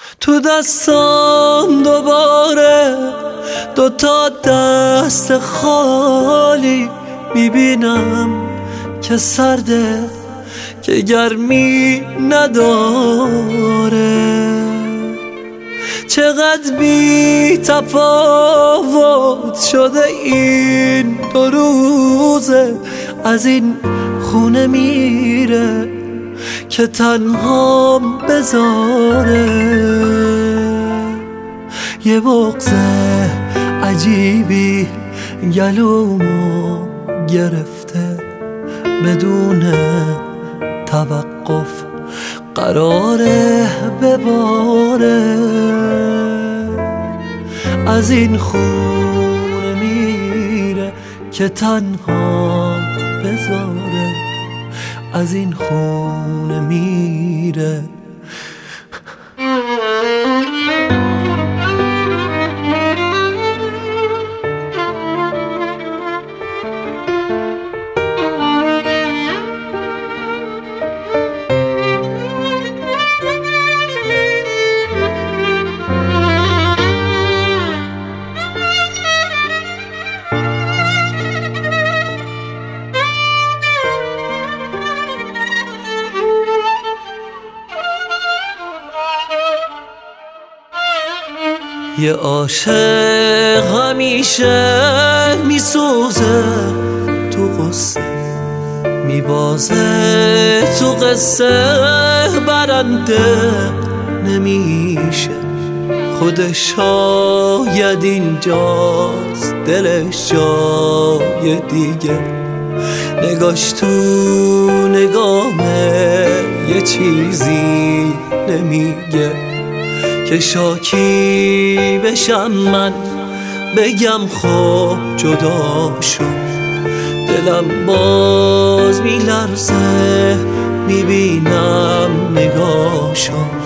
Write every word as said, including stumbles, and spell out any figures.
تو دستان دوباره دوتا دست خالی میبینم که سرده، که گرمی نداره. چقدر بی تفاوت شده این دو روزه، از این خونه میره که تنهام بذاره. یه بغض عجیبی گلومو گرفته، بدون توقف قراره بباره. از این خونه میره که تنها بذاره، از این خونه میره. یه عاشق همیشه میسوزه تو قصه، میبازه تو قصه، برنده نمیشه. خودش شاید اینجاست، دلش جای دیگه، نگاش تو نگامه یه چیزی نمیگه. که شاکی بشم من بگم خب جدا شد، دلم باز میلرزه میبینم نگاشو.